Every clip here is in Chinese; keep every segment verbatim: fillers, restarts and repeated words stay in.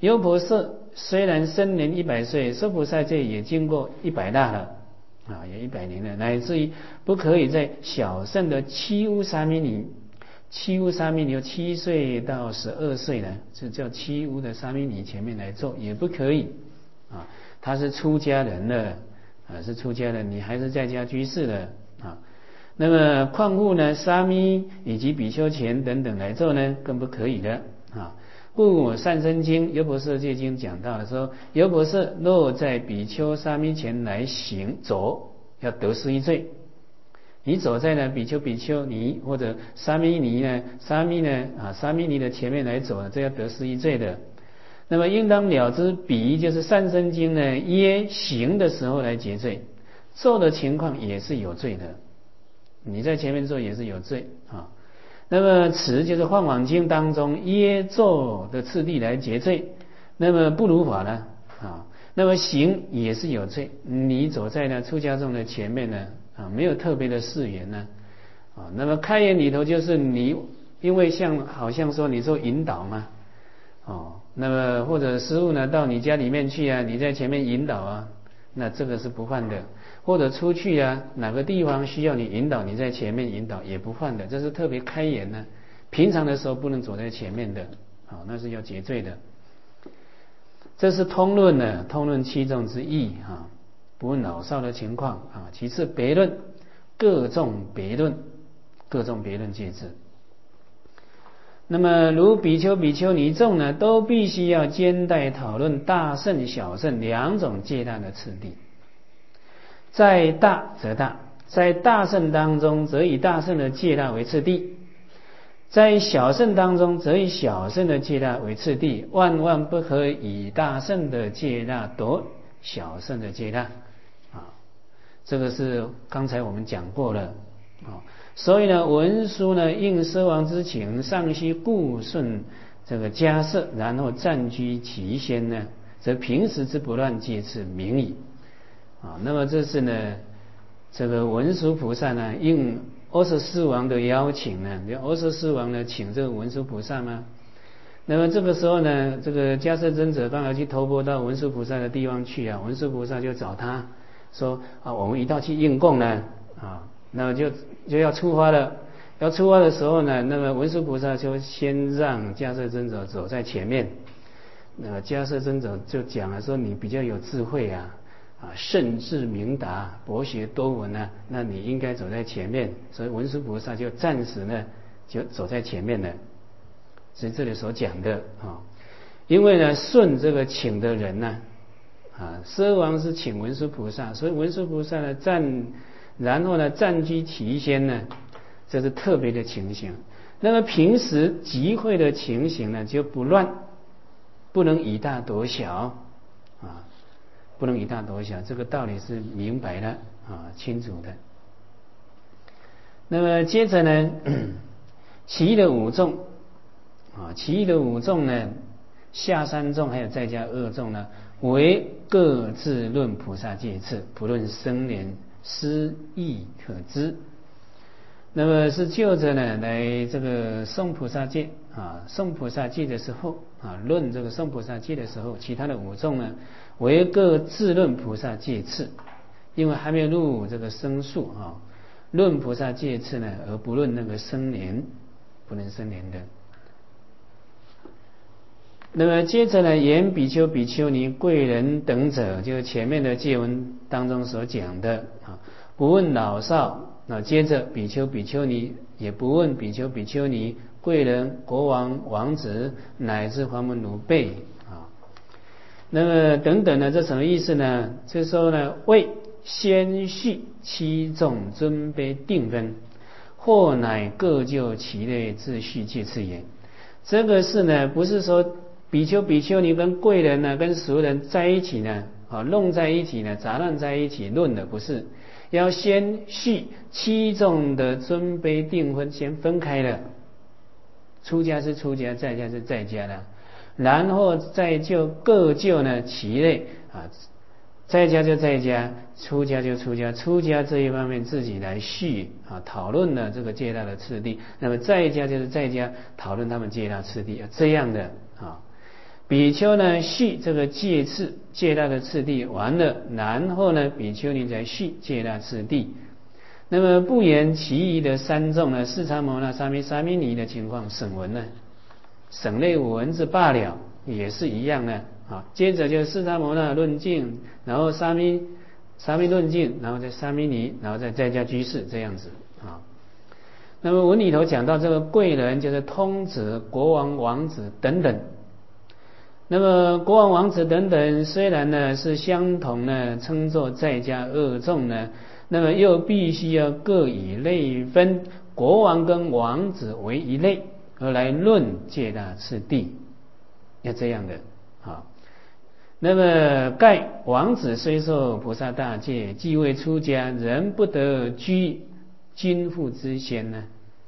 优婆塞虽然生年一百岁，娑婆世界也经过一百大了啊，也一百年了，乃至于不可以在小圣的七乌沙弥尼，七乌沙弥尼由七岁到十二岁呢，是叫七乌的沙弥尼前面来做，也不可以啊。他是出家人了啊，是出家人，你还是在家居士的啊。那么况复呢，沙弥以及比丘前等等来做呢，更不可以的啊。故《善生经》优婆塞戒经讲到的说，优婆塞若在比丘沙弥前来行走，要得失一罪。你走在呢比丘比丘尼或者沙弥尼呢，沙弥呢啊沙弥尼的前面来走，这要得失一罪的。那么应当了知彼就是《善生经》呢，耶行的时候来结罪，做的情况也是有罪的。你在前面做也是有罪啊。那么此就是《梵网经》当中耶做的次第来结罪，那么不如法呢啊。那么行也是有罪，你走在呢出家众的前面呢啊，没有特别的誓言呢啊。那么开言里头就是你因为像好像说你做引导嘛哦，那么或者师父呢到你家里面去啊，你在前面引导啊，那这个是不犯的。或者出去啊，哪个地方需要你引导，你在前面引导也不犯的，这是特别开言呢。平常的时候不能走在前面的，啊，那是要结罪的。这是通论呢，通论七众之意啊，不问老少的情况啊。其次别论，各众别论，各众别论戒制。那么如比丘比丘尼众呢，都必须要兼带讨论大乘小乘两种戒大的次第。在大则大，在大乘当中则以大乘的戒大为次第，在小乘当中则以小乘的戒大为次第，万万不可以大乘的戒大夺小乘的戒大啊。这个是刚才我们讲过了啊。所以呢，文殊呢应奢王之情，尚须顾顺这个家舍，然后暂居其先呢，则平时之不乱戒次明矣。啊，那么这是呢，这个文殊菩萨呢应阿阇世王的邀请呢，阿阇世王呢请这个文殊菩萨嘛。那么这个时候呢，这个迦叶尊者刚好去托钵到文殊菩萨的地方去啊，文殊菩萨就找他说啊，我们一道去应供呢啊，那么就就要出发了。要出发的时候呢，那么文殊菩萨就先让迦叶尊者走在前面。那么迦叶尊者就讲了说，你比较有智慧啊。啊，甚至明达，博学多闻啊，那你应该走在前面。所以文殊菩萨就暂时呢就走在前面了，是这里所讲的啊。因为呢顺这个请的人呢啊，奢王是请文殊菩萨，所以文殊菩萨呢暂然后呢暂居其先呢，这是特别的情形。那么平时集会的情形呢就不乱，不能以大夺小啊。不能以大夺小，这个道理是明白的啊，清楚的。那么接着呢，其余的五众啊，其余的五众呢，下三众还有在家二众呢，为各自论菩萨戒次，不论生年，思义可知。那么是就着呢来这个诵菩萨戒啊，诵菩萨戒的时候啊，论这个诵菩萨戒的时候，其他的五众呢为各自论菩萨戒次，因为还没有入这个生数啊，论菩萨戒次呢，而不论那个生年，不能生年的。那么接着呢，言比丘、比丘尼、贵人等者，就是前面的戒文当中所讲的啊，不问老少。那接着比丘、比丘尼也不问比丘、比丘尼、贵人、国王、王子乃至黄门奴婢啊。那么等等呢，这什么意思呢？就是说呢，为先序七众尊卑定分，或乃各就其类自序戒次也。这个是呢，不是说比丘、比丘尼跟贵人呢、跟俗人在一起呢，啊，弄在一起呢，杂乱在一起论的，不是。要先序七众的尊卑定分，先分开了。出家是出家，在家是在家的，然后再就各就呢其类啊，在家就在家，出家就出家，出家这一方面自己来序啊，讨论了这个戒大的次第。那么在家就是在家讨论他们戒大次第，这样的啊。 比丘呢续这个戒次戒大的次第完了，然后呢比丘尼才续戒大次第。那么不言其余的三众呢，四叉摩那、沙弥、沙弥尼的情况省闻呢，省略五文字罢了，也是一样的啊。接着就四叉摩那论尽，然后沙弥沙弥论尽，然后再沙弥尼，然后再在家居士这样子啊。那么文里头讲到这个贵人就是通子、国王、王子等等。那么国王、王子等等虽然呢是相同呢称作在家二众呢，那么又必须要各以类分，国王跟王子为一类而来论戒大次第，要这样的啊。那么盖王子虽受菩萨大戒，既未出家，仍不得居君父之先呢。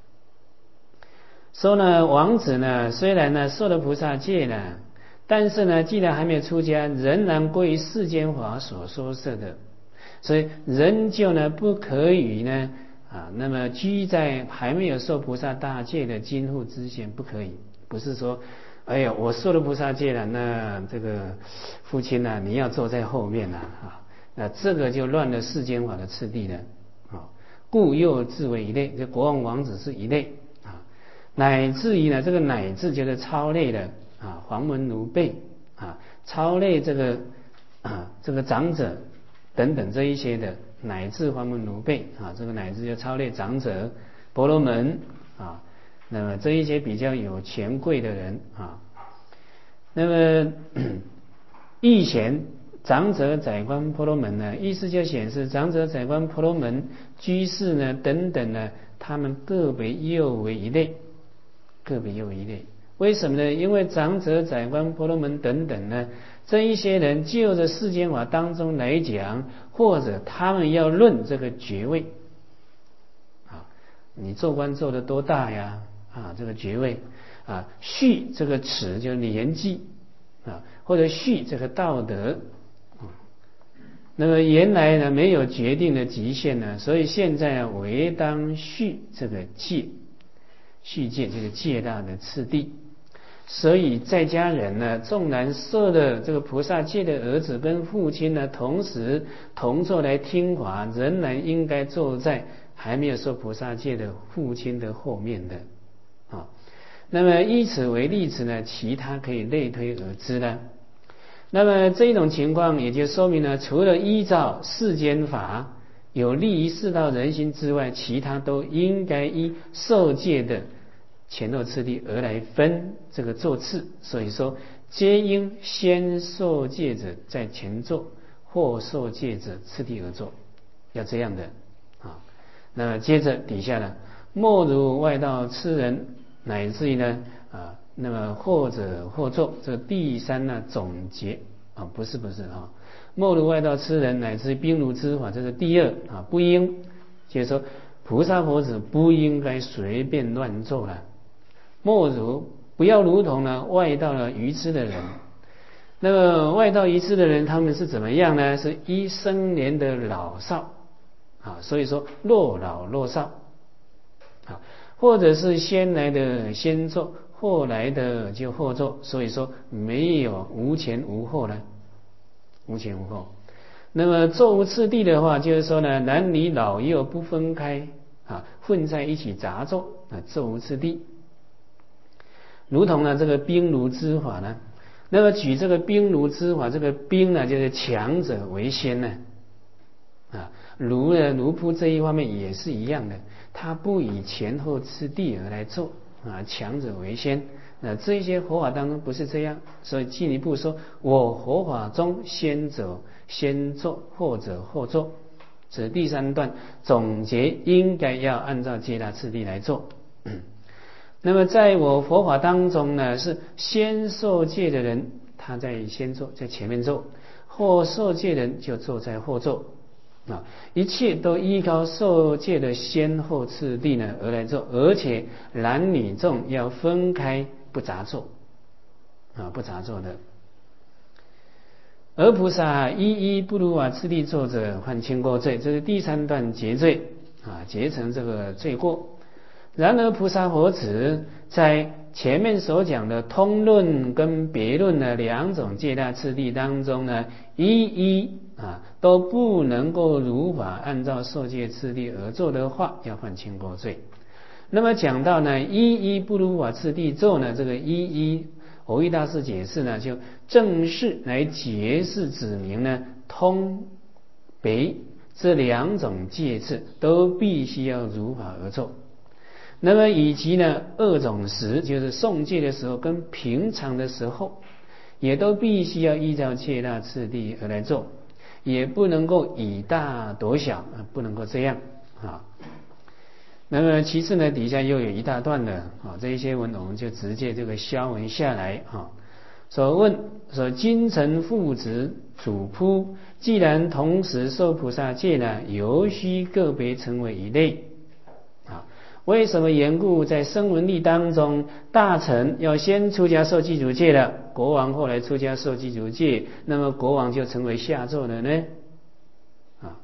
说呢王子呢虽然呢受了菩萨戒呢，但是呢既然还没有出家，仍然归于世间法所说摄的，所以仍旧呢不可以呢啊，那么居在还没有受菩萨大戒的君父之先，不可以。不是说哎呀我受了菩萨戒了，那这个父亲呢、啊、你要坐在后面啊，啊那这个就乱了世间法的次第了啊。故又自为一类，这国王王子是一类啊，乃至于呢这个乃至就是超类的啊，黄门奴婢啊，超类这个啊这个长者等等这一些的，乃至黄门奴婢啊，这个乃至就超类长者、婆罗门啊，那么这一些比较有权贵的人啊，那么义贤长者、宰官、婆罗门呢，意思就显示长者、宰官、婆罗门、居士呢等等呢，他们个别又为一类，个别又为一类。为什么呢？因为长者、宰官、婆罗门等等呢，这一些人就着世间法当中来讲，或者他们要论这个爵位啊，你做官做得多大呀？啊，这个爵位啊，序这个齿就是年纪啊，或者序这个道德。那么原来呢没有决定的极限呢，所以现在啊唯当序这个戒，序戒就是戒大的次第。所以在家人呢，纵然受了这个菩萨戒的儿子跟父亲呢，同时同坐来听法，仍然应该坐在还没有受菩萨戒的父亲的后面的啊。那么以此为例子呢，其他可以类推而知呢。那么这种情况也就说明了，除了依照世间法有利于世道人心之外，其他都应该依受戒的前后次第而来分这个座次。所以说皆应先受戒者在前座，后受戒者次第而坐，要这样的啊。那么接着底下呢，莫如外道痴人，乃至于呢啊那么或者或作，这个第三呢总结啊，不是不是啊，莫如外道痴人，乃至兵如之法，这是第二啊，不应，就是说菩萨佛子不应该随便乱做了。莫如不要如同呢外道的愚痴的人，那么外道愚痴的人，他们是怎么样呢？是依生年的老少啊，所以说若老若少啊，或者是先来的先做，后来的就后做，所以说没有无前无后呢，无前无后。那么坐无次第的话，就是说呢，男女老幼不分开啊，混在一起杂坐啊，坐无次第。如同呢这个兵儒之法呢，那么举这个兵儒之法，这个兵呢就是强者为先呢啊，儒呢儒仆这一方面也是一样的，他不以前后次第而来做啊，强者为先。那这些佛法当中不是这样，所以进一步说，我佛法中先走先做，后者后做，这第三段总结应该要按照戒大次第来做。那么在我佛法当中呢，是先受戒的人他在先做，在前面做，后受戒人就坐在后做啊，一切都依靠受戒的先后次第呢而来做，而且男女众要分开，不杂作啊，不杂作的。而菩萨一一不如法次第作者，犯轻过罪，这是第三段结罪啊，结成这个罪过。 然而菩萨佛子在前面所讲的通论跟别论的两种戒大次第当中呢，一一啊都不能够如法按照受戒次第而做的话，要犯轻过罪。那么讲到呢一一不如法次第做呢，这个一一蕅益大师解释呢，就正式来解释指明呢，通别这两种戒次都必须要如法而做。那么以及呢二种时，就是诵戒的时候跟平常的时候，也都必须要依照戒大次第而来做，也不能够以大夺小，不能够这样啊。那么其次呢，底下又有一大段的啊，这一些文我们就直接这个消文下来啊。所问说金城父子主仆，既然同时受菩萨戒呢，尤须个别成为一类啊。为什么缘故？在声闻力当中，大臣要先出家受具足戒了，国王后来出家受具足戒，那么国王就成为下座了呢？啊，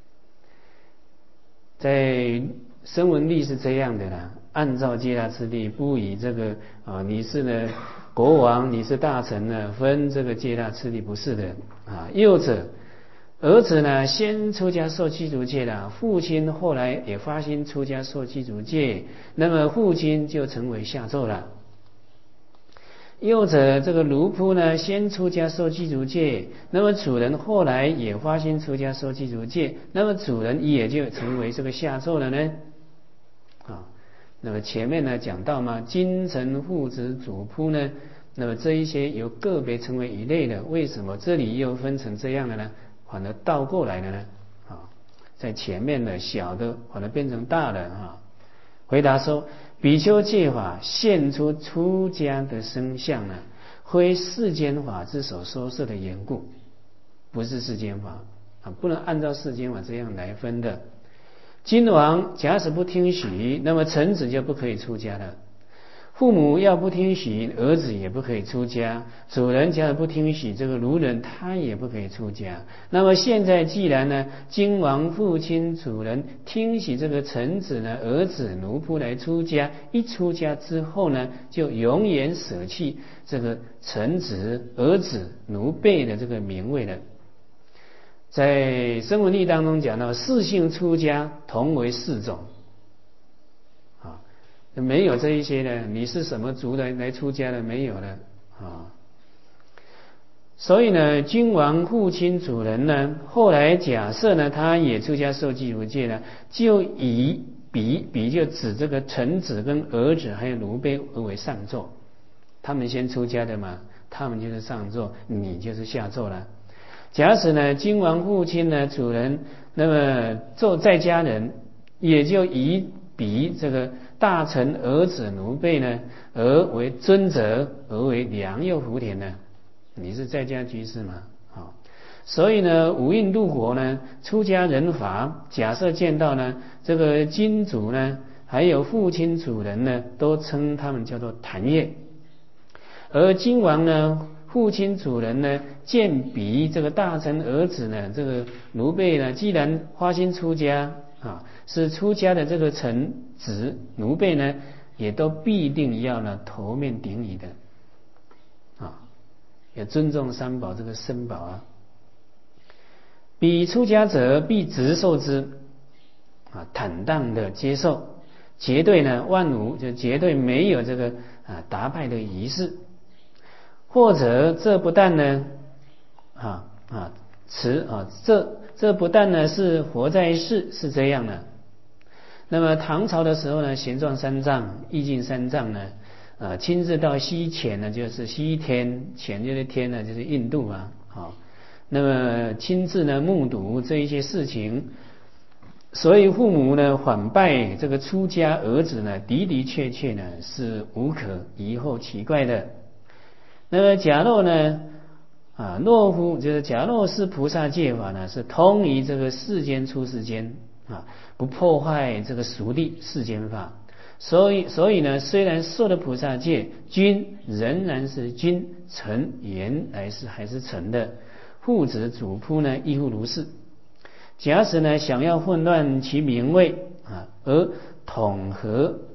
在声闻力是这样的啦，按照戒大次第，不以这个啊，你是呢国王，你是大臣呢，分这个戒大次第，不是的啊。又者，儿子呢先出家受具足戒了，父亲后来也发心出家受具足戒，那么父亲就成为下座了。又者，这个奴仆呢先出家受具足戒，那么主人后来也发心出家受具足戒，那么主人也就成为这个下座了呢？啊，那么前面呢讲到嘛，金城父子主仆呢，那么这一些由个别成为一类的，为什么这里又分成这样的呢？反而倒过来了呢？啊，在前面的小的反而变成大的啊。回答说，比丘戒法现出出家的生相呢，非世间法之所说摄的缘故，不是世间法啊，不能按照世间法这样来分的。君王假使不听许，那么臣子就不可以出家了。父母要不听许，儿子也不可以出家。主人假如不听许，这个奴人他也不可以出家。那么现在既然呢，君王、父亲、主人听许这个臣子呢、儿子、奴仆来出家，一出家之后呢，就永远舍弃这个臣子、儿子、奴婢的这个名位了。在声闻力当中讲到，四姓出家同为四种啊，没有这一些呢，你是什么族来来出家的没有了啊。所以呢，君王、父亲、主人呢，后来假设呢，他也出家受具足戒呢，就以比比就指这个臣子跟儿子还有奴婢而为上座，他们先出家的嘛，他们就是上座，你就是下座了。假使呢，君王、父亲呢、主人，那么做在家人，也就以比这个大臣、儿子、奴婢呢，而为尊者，而为良佑福田呢。你是在家居士嘛？好，所以呢，五印度国呢，出家人法，假设见到呢，这个君主呢，还有父亲、主人呢，都称他们叫做坛业，而君王呢，父亲、主人呢，见比这个大臣、儿子呢，这个奴婢呢，既然发心出家啊，是出家的这个臣子、奴婢呢，也都必定要呢头面顶礼的啊，也尊重三宝这个身宝啊。彼出家者必直受之啊，坦荡的接受，绝对呢万无就绝对没有这个啊打败的仪式。或者这不但呢啊啊持啊这这不但呢是活在世是这样的。那么唐朝的时候呢，玄奘三藏、义净三藏呢，啊亲自到西潜呢，就是西天，潜就是天呢，就是印度啊，好，那么亲自呢目睹这一些事情，所以父母呢反拜这个出家儿子呢，的的确确呢是无可疑惑奇怪的。那么假若呢啊，若乎就是假若是菩萨戒法呢，是通于这个世间出世间啊，不破坏这个俗谛世间法。所以所以呢，虽然受了菩萨戒，君仍然是君，臣原来是还是臣的，父子主仆呢亦复如是。假使呢想要混乱其名位啊，而统合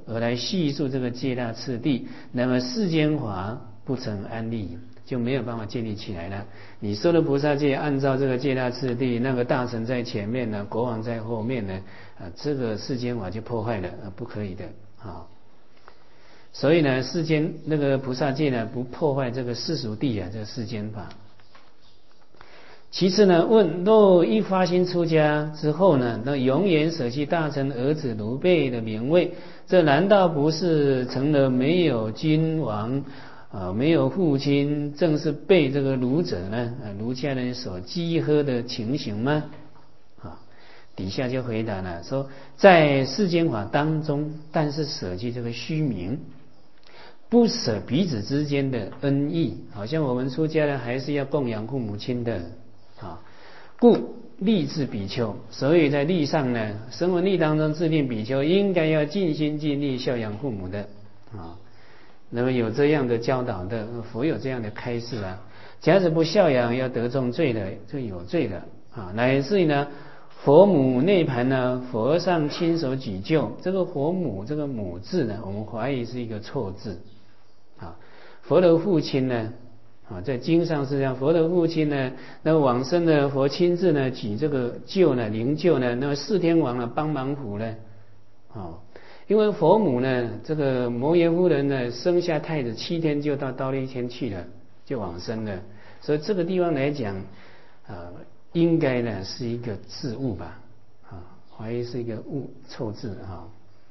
而来叙述这个戒大次第，那么世间法不成安立，就没有办法建立起来了。你说的菩萨戒按照这个戒大次第，那个大臣在前面呢，国王在后面呢，啊，这个世间法就破坏了，啊，不可以的啊。所以呢，世间那个菩萨戒呢，不破坏这个世俗谛啊，这个世间法。其次呢，问若一发心出家之后呢，那永远舍弃大臣儿子奴婢的名位，这难道不是成了没有君王啊，没有父亲，正是被这个儒者呢，啊，儒家人所讥呵的情形吗？啊，底下就回答了，说在世间法当中，但是舍弃这个虚名，不舍彼此之间的恩义，好像我们出家人还是要供养父母亲的。啊，故立志比丘，所以在立上呢，声闻立当中制定比丘应该要尽心尽力孝养父母的啊。那么有这样的教导的，佛有这样的开示啊。假使不孝养，要得重罪的，就有罪的啊。乃至于呢，佛母涅盘呢，佛上亲手举救，这个佛母这个母字呢，我们怀疑是一个错字啊。佛的父亲呢？啊，在经上是这样，佛的父亲呢，那往生的佛亲自呢举这个救呢灵救呢，那么四天王呢帮忙扶呢，啊，因为佛母呢这个摩耶夫人呢生下太子七天就到忉利天去了，就往生了，所以这个地方来讲，啊，应该呢是一个字误吧，啊，怀疑是一个误错字哈。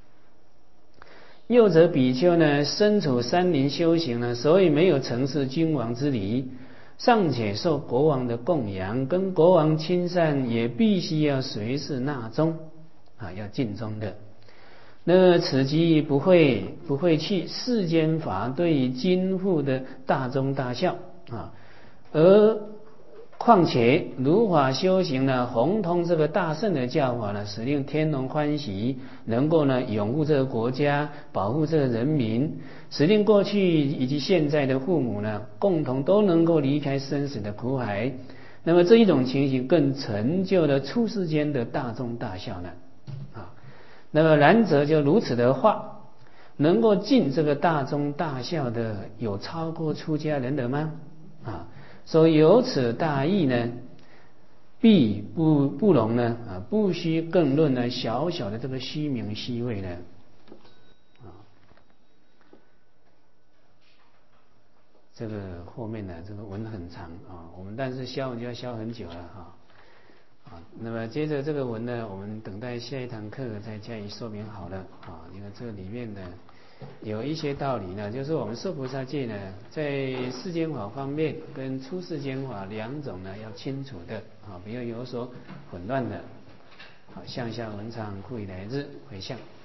又则比丘呢，身处山林修行呢，所以没有承事君王之礼，尚且受国王的供养，跟国王亲善，也必须要随侍纳宗啊，要尽忠的。那此即不会不会去世间法对于今复的大忠大孝啊，而况且如法修行呢，弘通这个大圣的教法呢，使令天龙欢喜，能够呢拥护这个国家，保护这个人民，使令过去以及现在的父母呢，共同都能够离开生死的苦海。那么这一种情形，更成就了出世间的大忠大孝呢啊。那么然则就如此的话，能够尽这个大忠大孝的，有超过出家人的吗？啊？所以有此大义呢，必不不容呢啊，不须更论呢小小的这个虚名虚位呢啊。这个后面呢，这个文很长啊，我们但是消文就要消很久了哈啊。那么接着这个文呢，我们等待下一堂课再加以说明好了啊。你看这里面呢，有一些道理呢，就是我们受菩萨戒呢，在世间法方面跟出世间法两种呢要清楚的啊，不要有所混乱的。好，向下文长，故以来日回向。